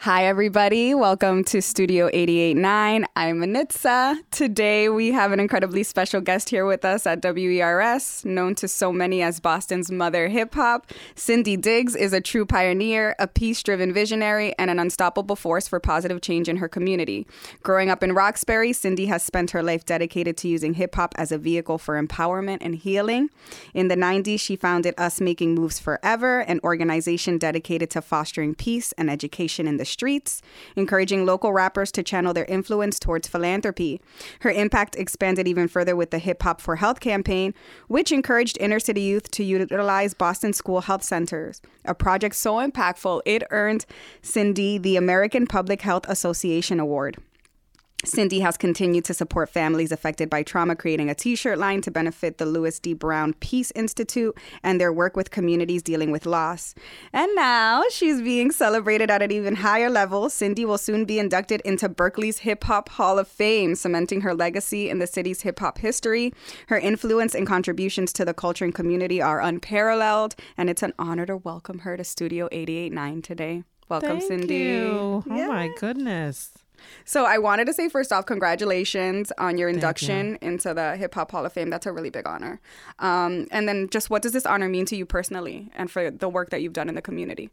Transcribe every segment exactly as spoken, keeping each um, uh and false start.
Hi, everybody. Welcome to Studio eighty-eight point nine. I'm Anitza. Today, we have an incredibly special guest here with us at W E R S, known to so many as Boston's mother hip-hop. Cindy Diggs is a true pioneer, a peace-driven visionary, and an unstoppable force for positive change in her community. Growing up in Roxbury, Cindy has spent her life dedicated to using hip-hop as a vehicle for empowerment and healing. In the nineties, she founded Us Making Moves Forever, an organization dedicated to fostering peace and education in the streets, encouraging local rappers to channel their influence towards philanthropy. Her impact expanded even further with the Hip Hop for Health campaign, which encouraged inner city youth to utilize Boston school health centers. A project so impactful, it earned Cindy the American Public Health Association Award. Cindy has continued to support families affected by trauma, creating a t-shirt line to benefit the Louis D. Brown Peace Institute and their work with communities dealing with loss. And now she's being celebrated at an even higher level. Cindy will soon be inducted into Berkeley's Hip Hop Hall of Fame, cementing her legacy in the city's hip hop history. Her influence and contributions to the culture and community are unparalleled, and it's an honor to welcome her to Studio eighty-eight point nine today. Welcome, Thank Cindy. You. Oh yeah. my goodness. So I wanted to say, first off, congratulations on your Thank induction you. into the Hip Hop Hall of Fame. That's a really big honor. Um, and then just what does this honor mean to you personally and for the work that you've done in the community?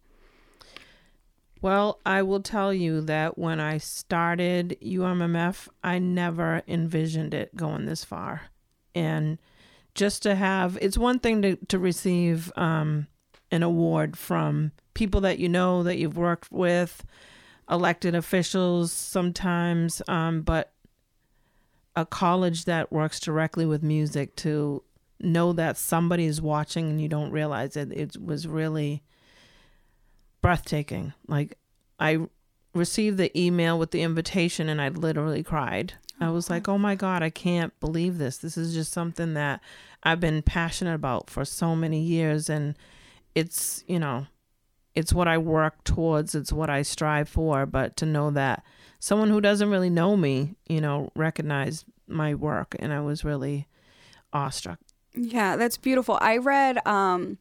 Well, I will tell you that when I started U M M F, I never envisioned it going this far. And just to have, it's one thing to, to receive um, an award from people that you know, that you've worked with, elected officials sometimes, um, but a college that works directly with music, to know that somebody is watching and you don't realize it, it was really breathtaking. Like, I received the email with the invitation and I literally cried. I was like, oh my God, I can't believe this. This is just something that I've been passionate about for so many years. And it's, you know, it's what I work towards. It's what I strive for. But to know that someone who doesn't really know me, you know, recognized my work, and I was really awestruck. Yeah, that's beautiful. I read um,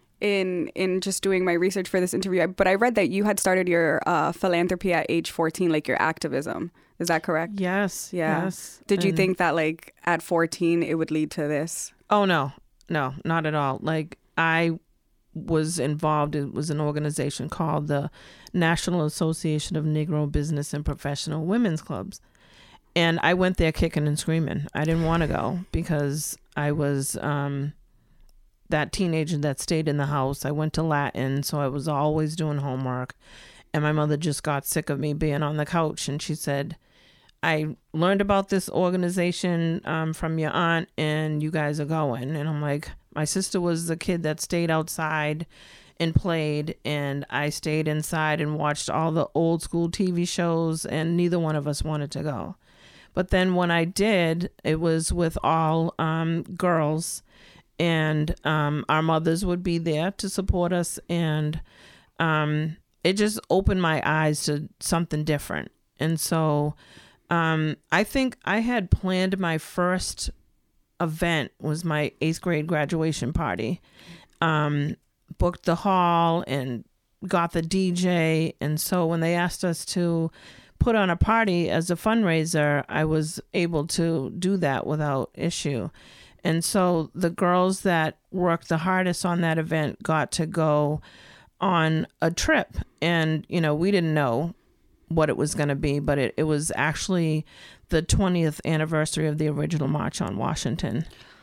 in in just doing my research for this interview, but I read that you had started your uh, philanthropy at age fourteen, like your activism. Is that correct? Yes. Yeah. Yes. Did you And think that like at fourteen it would lead to this? Oh, no, no, not at all. Like, I was involved. It was an organization called the National Association of Negro Business and Professional Women's Clubs. And I went there kicking and screaming. I didn't want to go because I was um, that teenager that stayed in the house. I went to Latin, so I was always doing homework. And my mother just got sick of me being on the couch. And she said, I learned about this organization um, from your aunt, and you guys are going. And I'm like, my sister was the kid that stayed outside and played, and I stayed inside and watched all the old school T V shows, and neither one of us wanted to go. But then when I did, it was with all um, girls, and um, our mothers would be there to support us. And um, it just opened my eyes to something different. And so um, I think I had planned my first event was my eighth grade graduation party. Um, booked the hall and got the D J. And so when they asked us to put on a party as a fundraiser, I was able to do that without issue. And so the girls that worked the hardest on that event got to go on a trip. And, you know, we didn't know what it was going to be, but it, it was actually the twentieth anniversary of the original March on Washington.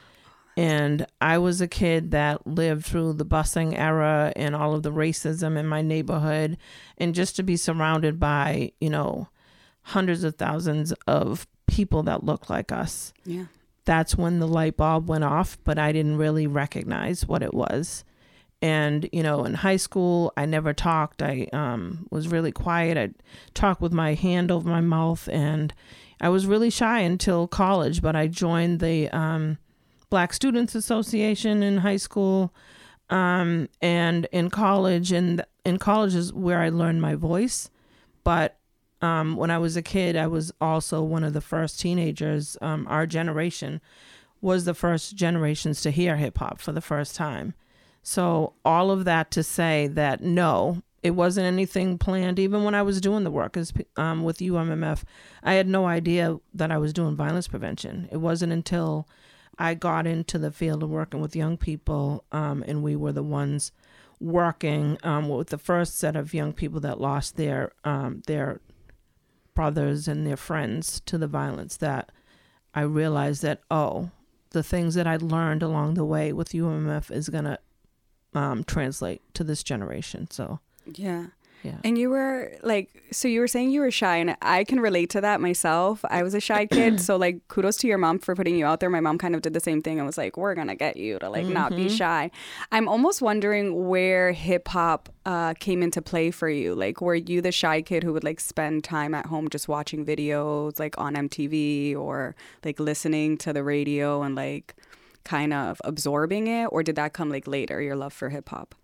And I was a kid that lived through the busing era and all of the racism in my neighborhood. And just to be surrounded by, you know, hundreds of thousands of people that looked like us. Yeah. That's when the light bulb went off, but I didn't really recognize what it was. And, you know, in high school, I never talked. I um, was really quiet. I'd talk with my hand over my mouth, and I was really shy until college. But I joined the um, Black Students Association in high school um, and in college. And in college is where I learned my voice. But um, when I was a kid, I was also one of the first teenagers. Um, our generation was the first generations to hear hip hop for the first time. So all of that to say that, no, it wasn't anything planned. Even when I was doing the work as, um, with U M M F, I had no idea that I was doing violence prevention. It wasn't until I got into the field of working with young people, um, and we were the ones working um, with the first set of young people that lost their um, their brothers and their friends to the violence, that I realized that, oh, the things that I learned along the way with U M M F is going to um, translate to this generation. So, yeah. Yeah. And you were like, so you were saying you were shy, and I can relate to that myself. I was a shy kid. So like, kudos to your mom for putting you out there. My mom kind of did the same thing and was like, we're going to get you to like mm-hmm. not be shy. I'm almost wondering where hip hop uh, came into play for you. Like, were you the shy kid who would like spend time at home just watching videos like on M T V, or like listening to the radio and like kind of absorbing it? Or did that come like later, your love for hip hop?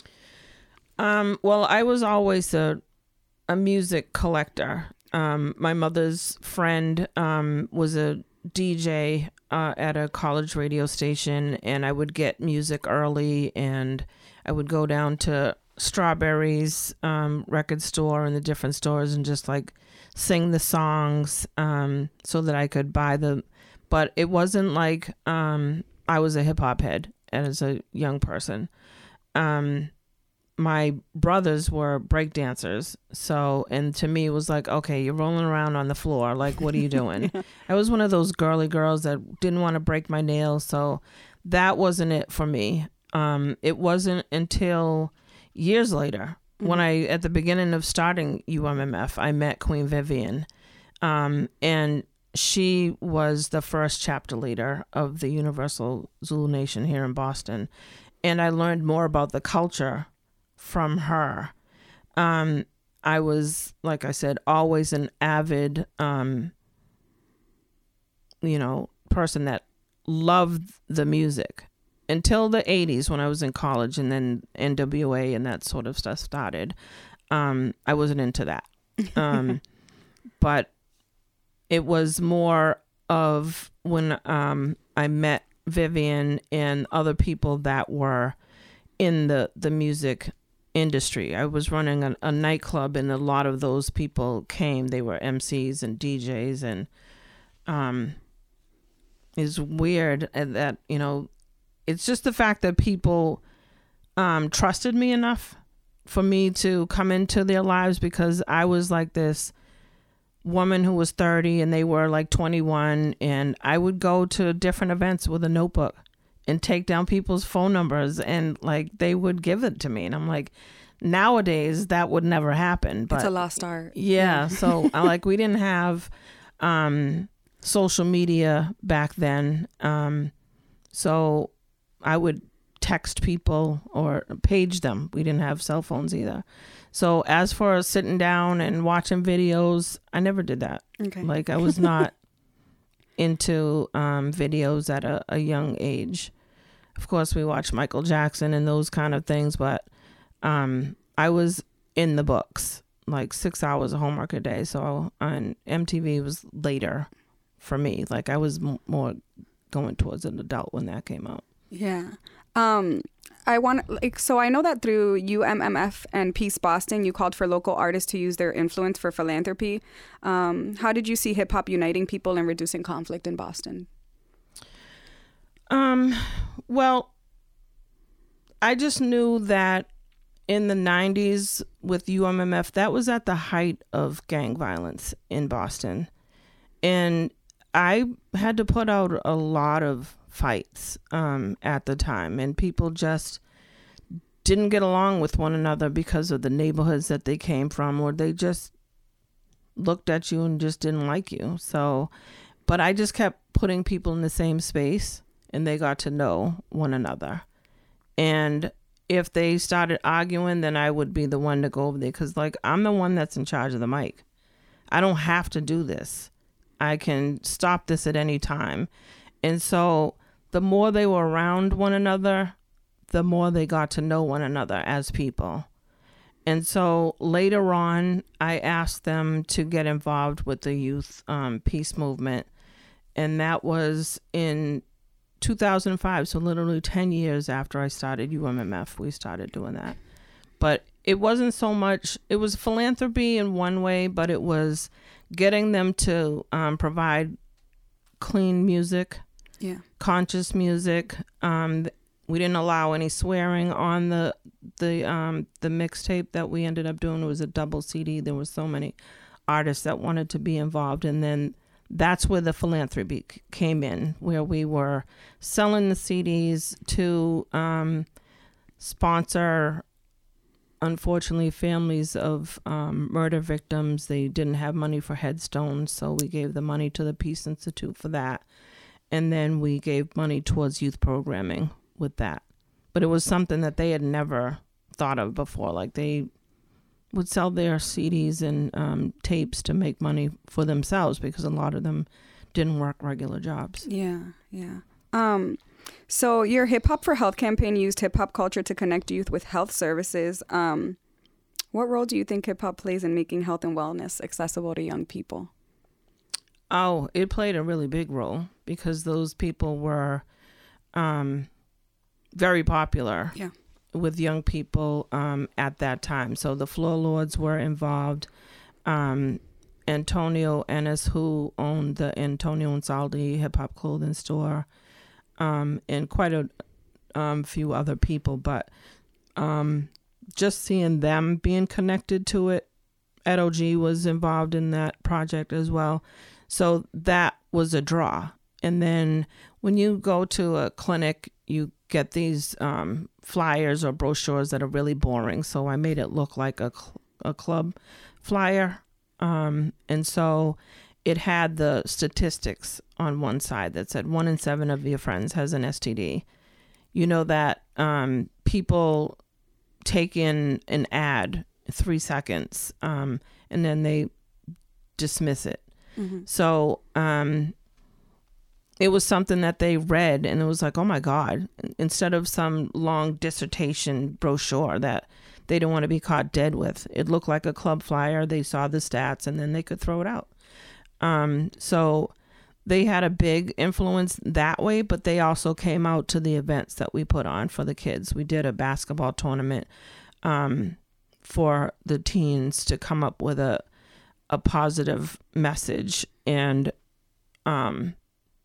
Um, well, I was always a a music collector. Um, my mother's friend um, was a D J uh, at a college radio station, and I would get music early, and I would go down to Strawberry's um, record store and the different stores and just like sing the songs um, so that I could buy them. But it wasn't like um, I was a hip hop head as a young person. Um, my brothers were break dancers. So, and to me it was like, okay, you're rolling around on the floor. Like, what are you doing? Yeah. I was one of those girly girls that didn't want to break my nails. So that wasn't it for me. Um, it wasn't until years later mm-hmm. when I, at the beginning of starting U M M F, I met Queen Vivian. Um, and she was the first chapter leader of the Universal Zulu Nation here in Boston. And I learned more about the culture from her. Um, I was, like I said, always an avid, um, you know, person that loved the music until the eighties when I was in college, and then N W A and that sort of stuff started. Um, I wasn't into that. Um, but it was more of when um, I met Vivian and other people that were in the, the music industry. I was running a, a nightclub, and a lot of those people came. They were M Cs and D Js, and um, it's weird that, you know, it's just the fact that people um, trusted me enough for me to come into their lives, because I was like this woman who was thirty and they were like twenty-one, and I would go to different events with a notebook and take down people's phone numbers, and like they would give it to me, and I'm like, nowadays that would never happen. But it's a lost art. Yeah, so I like we didn't have um social media back then, um so I would text people or page them. We didn't have cell phones either. So as for sitting down and watching videos, I never did that. Okay. Like I was not into um, videos at a, a young age. Of course, we watched Michael Jackson and those kind of things, but um, I was in the books, like six hours of homework a day. So on M T V was later for me. Like I was m- more going towards an adult when that came out. Yeah. Um, I want like so I know that through U M M F and Peace Boston, you called for local artists to use their influence for philanthropy. Um, how did you see hip hop uniting people and reducing conflict in Boston? Um, well, I just knew that in the nineties with U M M F, that was at the height of gang violence in Boston. And I had to put out a lot of fights um, at the time, and people just didn't get along with one another because of the neighborhoods that they came from, or they just looked at you and just didn't like you. So, but I just kept putting people in the same space, and they got to know one another. And if they started arguing, then I would be the one to go over there, because like I'm the one that's in charge of the mic. I don't have to do this. I can stop this at any time. And so the more they were around one another, the more they got to know one another as people. And so later on, I asked them to get involved with the youth um, peace movement. And that was in two thousand five. So literally ten years after I started U M M F, we started doing that. But it wasn't so much, it was philanthropy in one way, but it was getting them to um, provide clean music, yeah, conscious music. Um, we didn't allow any swearing on the the um, the mixtape that we ended up doing. It was a double C D. There were so many artists that wanted to be involved, and then that's where the philanthropy came in, where we were selling the C Ds to um, sponsor, unfortunately, families of um, murder victims. They didn't have money for headstones, so we gave the money to the Peace Institute for that. And then we gave money towards youth programming with that. But it was something that they had never thought of before. Like, they would sell their C Ds and um, tapes to make money for themselves, because a lot of them didn't work regular jobs. Yeah, yeah. Um, so your Hip Hop for Health campaign used hip hop culture to connect youth with health services. Um, what role do you think hip hop plays in making health and wellness accessible to young people? Oh, it played a really big role, because those people were um, very popular. Yeah. With young people um, at that time. So the Floor Lords were involved. Um, Antonio Ennis, who owned the Antonio and Saldi hip hop clothing store, um, and quite a um, few other people. But um, just seeing them being connected to it, Ed O G was involved in that project as well. So that was a draw. And then when you go to a clinic, you get these um, flyers or brochures that are really boring. So I made it look like a, cl- a club flyer. Um, and so it had the statistics on one side that said one in seven of your friends has an S T D. You know that um, people take in an ad three seconds um, and then they dismiss it. Mm-hmm. So um, it was something that they read, and it was like, oh my God, instead of some long dissertation brochure that they didn't want to be caught dead with, it looked like a club flyer. They saw the stats and then they could throw it out. Um, so they had a big influence that way, but they also came out to the events that we put on for the kids. We did a basketball tournament um, for the teens to come up with a, a positive message, and um,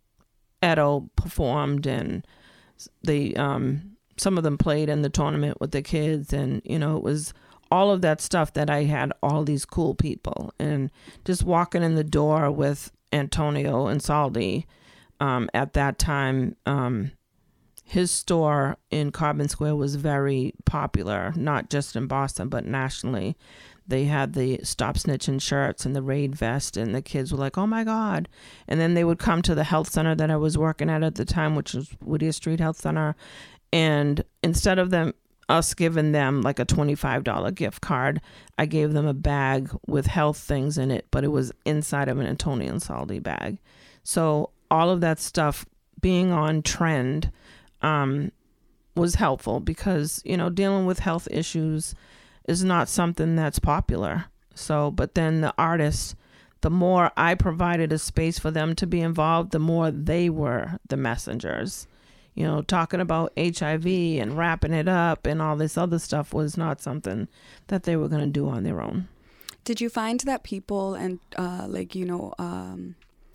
Edo performed, and they um some of them played in the tournament with the kids, and you know, it was all of that stuff that I had all these cool people, and just walking in the door with Antonio and Saldi um at that time, um his store in Carbon Square was very popular, not just in Boston but nationally. They had the Stop Snitching shirts and the Raid vest, and the kids were like, oh my God. And then they would come to the health center that I was working at at the time, which was Whittier Street Health Center. And instead of them, us giving them like a twenty-five dollars gift card, I gave them a bag with health things in it, but it was inside of an Antonio and Saldi bag. So all of that stuff being on trend um, was helpful, because, you know, dealing with health issues is not something that's popular. So, but then the artists, the more I provided a space for them to be involved, the more they were the messengers. You know, talking about H I V and wrapping it up and all this other stuff was not something that they were going to do on their own. Did you find that people and uh, like, you know, um,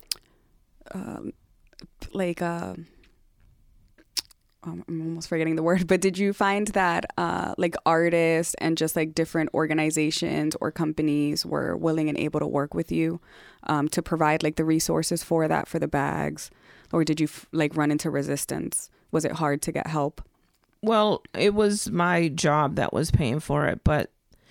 um, like, uh, I'm almost forgetting the word, but did you find that uh, like artists and just like different organizations or companies were willing and able to work with you um, to provide like the resources for that, for the bags? Or did you f- like run into resistance? Was it hard to get help? Well, it was my job that was paying for it, but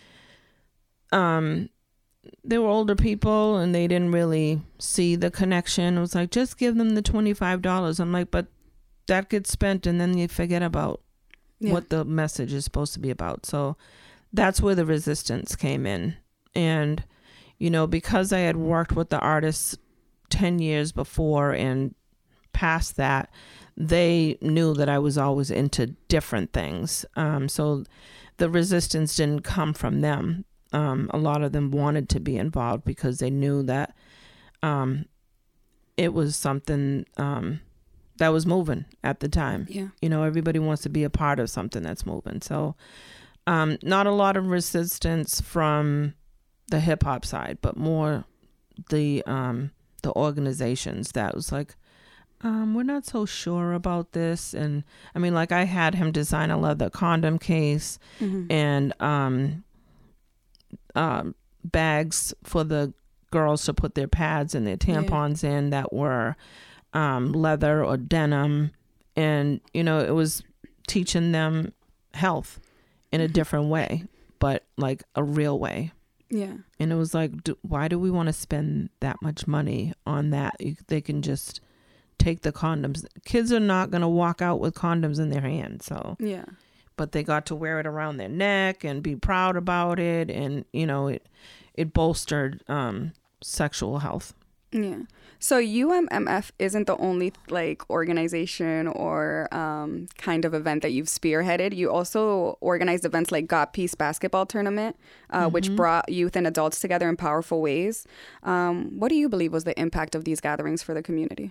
um, they were older people and they didn't really see the connection. It was like, just give them the twenty-five dollars. I'm like, but that gets spent and then you forget about yeah. what the message is supposed to be about. So that's where the resistance came in. And, you know, because I had worked with the artists ten years before and past that, they knew that I was always into different things. Um, so the resistance didn't come from them. Um, a lot of them wanted to be involved because they knew that um, it was something um, that was moving at the time. Yeah. You know, everybody wants to be a part of something that's moving. So Um, not a lot of resistance from the hip hop side, but more the um, the organizations that was like, um, we're not so sure about this. And I mean, like I had him design a leather condom case mm-hmm. and um, um, bags for the girls to put their pads and their tampons yeah. in that were um, leather or denim. And, you know, it was teaching them health in a different way, but like a real way. Yeah. And it was like, do, why do we want to spend that much money on that? You, they can just take the condoms. Kids are not going to walk out with condoms in their hand. So, yeah. But they got to wear it around their neck and be proud about it. And, you know, it, it bolstered um, sexual health. Yeah. So U M M F isn't the only like organization or um, kind of event that you've spearheaded. You also organized events like Got Peace Basketball Tournament, uh, mm-hmm. which brought youth and adults together in powerful ways. Um, what do you believe was the impact of these gatherings for the community?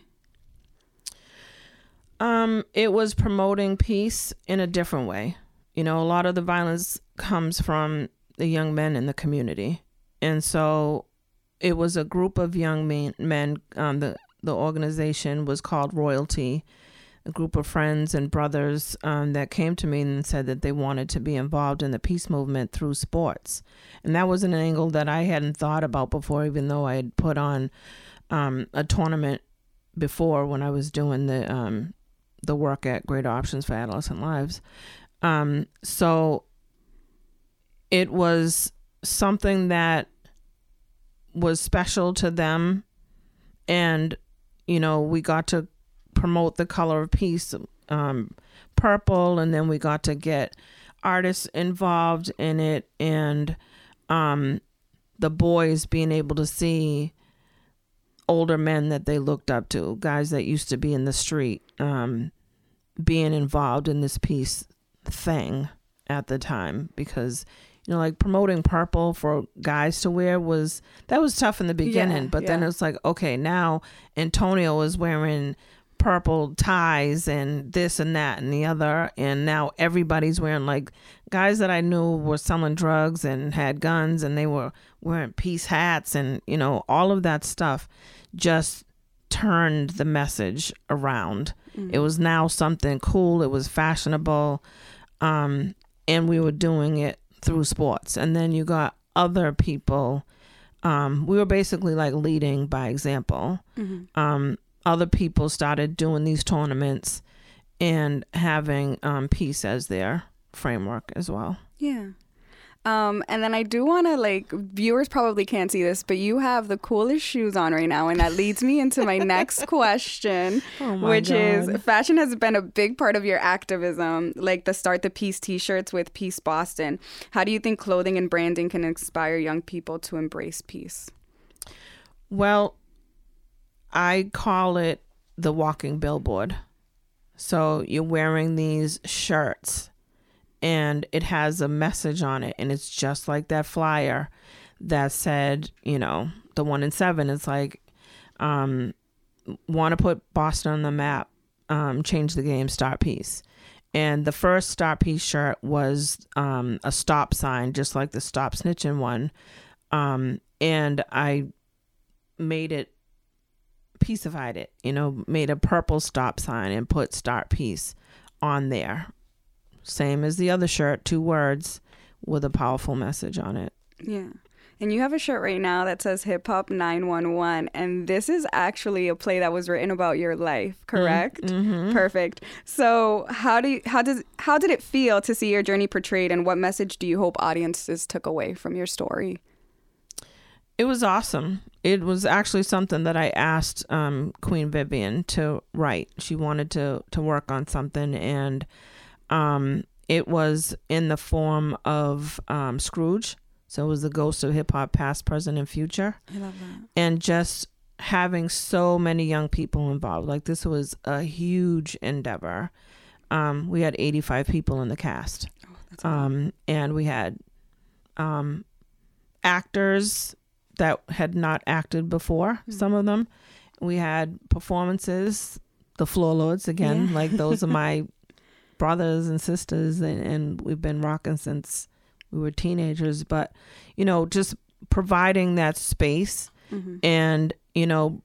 Um, it was promoting peace in a different way. You know, a lot of the violence comes from the young men in the community. And so it was a group of young men, men um, the, the organization was called Royalty, a group of friends and brothers um, that came to me and said that they wanted to be involved in the peace movement through sports. And that was an angle that I hadn't thought about before, even though I had put on um, a tournament before when I was doing the um, the work at Greater Options for Adolescent Lives. Um, so it was something that was special to them, and you know, we got to promote the color of peace, um, purple, and then we got to get artists involved in it, and um, the boys being able to see older men that they looked up to, guys that used to be in the street, um, being involved in this peace thing at the time, because you know, like promoting purple for guys to wear was, that was tough in the beginning, yeah, but yeah. then it's like, okay, now Antonio is wearing purple ties and this and that and the other. And now everybody's wearing, like, guys that I knew were selling drugs and had guns and they were wearing peace hats and, you know, all of that stuff just turned the message around. Mm-hmm. It was now something cool. It was fashionable. Um, and we were doing it through sports. And then you got other people. Um, we were basically like leading by example. Mm-hmm. Um, other people started doing these tournaments and having um, peace as their framework as well. Yeah. Um, and then I do want to, like, viewers probably can't see this, but you have the coolest shoes on right now. And that leads me into my next question, oh my which God. is fashion has been a big part of your activism, like the Start the Peace t-shirts with Peace Boston. How do you think clothing and branding can inspire young people to embrace peace? Well, I call it the walking billboard. So you're wearing these shirts and it has a message on it, and it's just like that flyer that said, you know, the one in seven. It's like, um, want to put Boston on the map, um, change the game, start peace. And the first Start Peace shirt was um, a stop sign, just like the Stop Snitching one. Um, and I made it, peacified it, you know, made a purple stop sign and put Start Peace on there. Same as the other shirt, two words with a powerful message on it. Yeah. And you have a shirt right now that says Hip Hop nine one one. And this is actually a play that was written about your life, correct? Mm-hmm. Perfect. So how do you, how does how did it feel to see your journey portrayed, and what message do you hope audiences took away from your story? It was awesome. It was actually something that I asked um, Queen Vivian to write. She wanted to to work on something, and Um, it was in the form of um, Scrooge. So it was the ghost of hip hop, past, present, and future. I love that. And just having so many young people involved. Like, this was a huge endeavor. Um, we had eighty-five people in the cast. Oh, that's um, and we had um, actors that had not acted before, mm-hmm. some of them. We had performances, the Floor Lords again. Yeah. Like, those are my brothers and sisters, and, and we've been rocking since we were teenagers. But, you know, just providing that space mm-hmm. and, you know,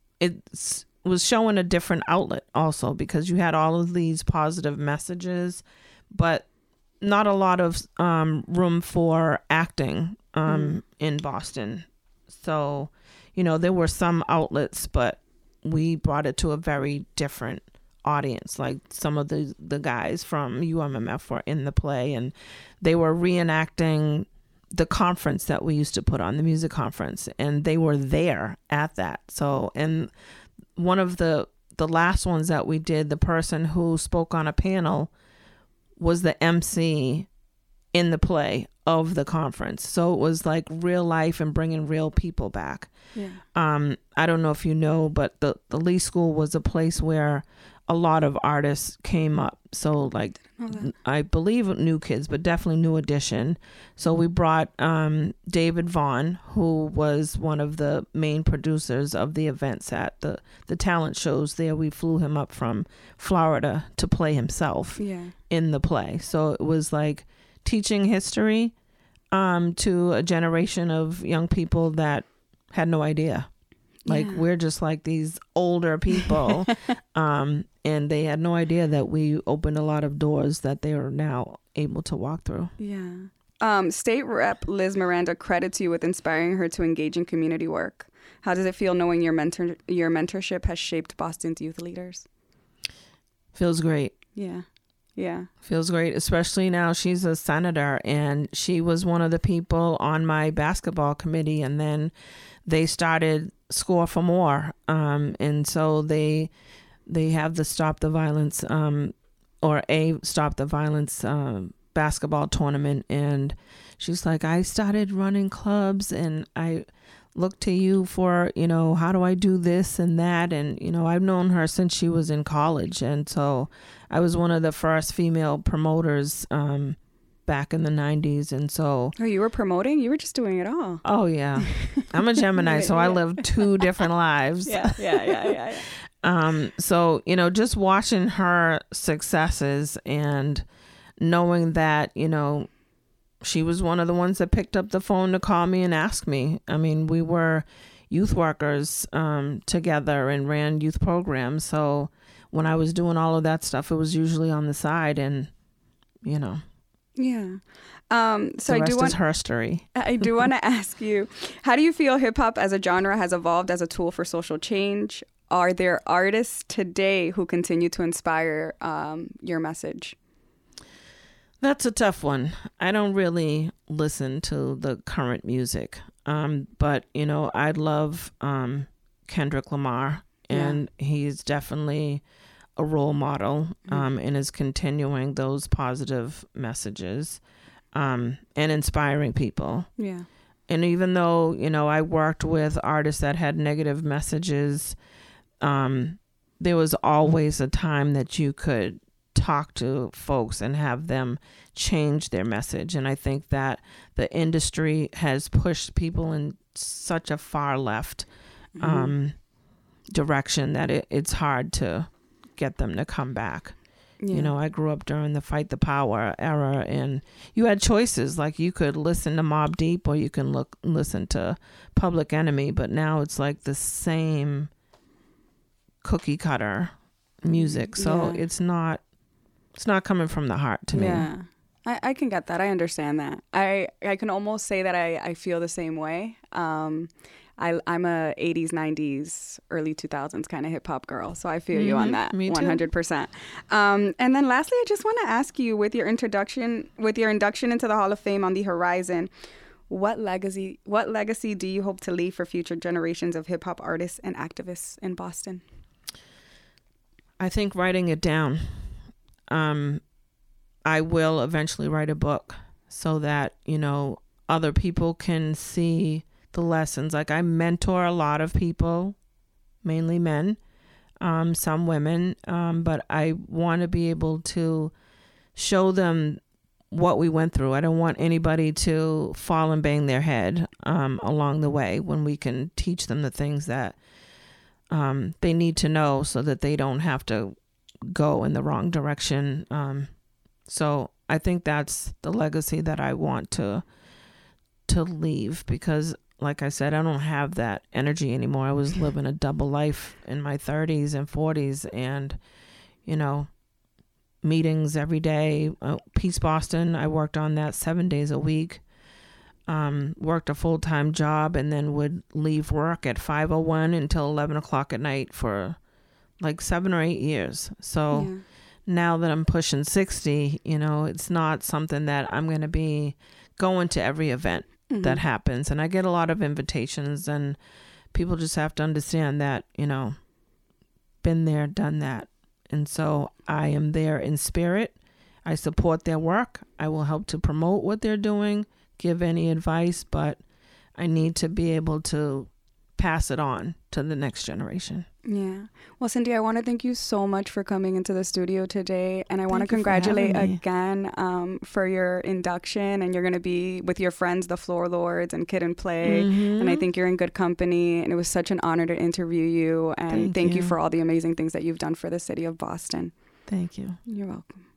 it was showing a different outlet also, because you had all of these positive messages, but not a lot of um, room for acting um, mm. in Boston. So, you know, there were some outlets, but we brought it to a very different audience. Like some of the, the guys from U M M F were in the play, and they were reenacting the conference that we used to put on, the music conference, and they were there at that. So, and one of the, the last ones that we did, the person who spoke on a panel was the M C in the play of the conference. So it was like real life and bringing real people back. Yeah. Um, I don't know if you know, but the, the Lee School was a place where a lot of artists came up. So like, I believe New Kids, but definitely New Edition. So we brought um, David Vaughn, who was one of the main producers of the events at the, the talent shows there. We flew him up from Florida to play himself yeah. in the play. So it was like teaching history um, to a generation of young people that had no idea. Like yeah. we're just like these older people. um, and they had no idea that we opened a lot of doors that they are now able to walk through. Yeah. Um, State Rep Liz Miranda credits you with inspiring her to engage in community work. How does it feel knowing your mentor your mentorship has shaped Boston's youth leaders? Feels great. Yeah. Yeah. Feels great, especially now she's a senator, and she was one of the people on my basketball committee, and then they started Score for More. Um, and so they they have the Stop the Violence um, or a Stop the Violence um, basketball tournament. And she's like, I started running clubs and I look to you for, you know, how do I do this and that? And, you know, I've known her since she was in college. And so I was one of the first female promoters um, back in the nineties. And so. Oh, you were promoting? You were just doing it all. Oh, yeah. I'm a Gemini, so I live two different lives. Yeah, yeah, yeah, yeah. yeah. um, so, you know, just watching her successes and knowing that, you know, she was one of the ones that picked up the phone to call me and ask me. I mean, we were youth workers um, together and ran youth programs. So when I was doing all of that stuff, it was usually on the side, and, you know. Yeah. Um, so the rest I do want is her story. I do want to ask you, how do you feel hip hop as a genre has evolved as a tool for social change? Are there artists today who continue to inspire um, your message? That's a tough one. I don't really listen to the current music. Um, but, you know, I love um, Kendrick Lamar, and yeah. he's definitely a role model um, mm-hmm. and is continuing those positive messages um, and inspiring people. Yeah. And even though, you know, I worked with artists that had negative messages, um, there was always a time that you could talk to folks and have them change their message. And I think that the industry has pushed people in such a far left mm-hmm. um, direction that it, it's hard to get them to come back. Yeah. You know, I grew up during the Fight the Power era, and you had choices. Like you could listen to Mobb Deep or you can look listen to Public Enemy, but now it's like the same cookie cutter music. So yeah. it's not It's not coming from the heart to me. Yeah, I, I can get that. I understand that. I, I can almost say that I, I feel the same way. Um, I, I'm a eighties, nineties, early two thousands kind of hip hop girl. So I feel mm-hmm. you on that me too. one hundred percent. Um, and then lastly, I just want to ask you, with your introduction, with your induction into the Hall of Fame on the horizon, what legacy, what legacy do you hope to leave for future generations of hip hop artists and activists in Boston? I think writing it down. Um, I will eventually write a book so that, you know, other people can see the lessons. Like I mentor a lot of people, mainly men, um, some women, um, but I want to be able to show them what we went through. I don't want anybody to fall and bang their head um, along the way, when we can teach them the things that um, they need to know so that they don't have to go in the wrong direction. Um, so I think that's the legacy that I want to to leave, because like I said, I don't have that energy anymore. I was living a double life in my thirties and forties, and, you know, meetings every day. Uh, Peace Boston, I worked on that seven days a week. Um, worked a full-time job, and then would leave work at five oh one until eleven o'clock at night for like seven or eight years. So yeah. Now that I'm pushing sixty, you know, it's not something that I'm going to be going to every event mm-hmm. that happens. And I get a lot of invitations, and people just have to understand that, you know, been there, done that. And so I am there in spirit. I support their work. I will help to promote what they're doing, give any advice, but I need to be able to pass it on to the next generation. Yeah. Well, Cindy, I want to thank you so much for coming into the studio today. And I want to congratulate again um, for your induction. And you're going to be with your friends, the Floor Lords and Kid and Play. Mm-hmm. And I think you're in good company. And it was such an honor to interview you. And thank, thank you. you for all the amazing things that you've done for the city of Boston. Thank you. You're welcome.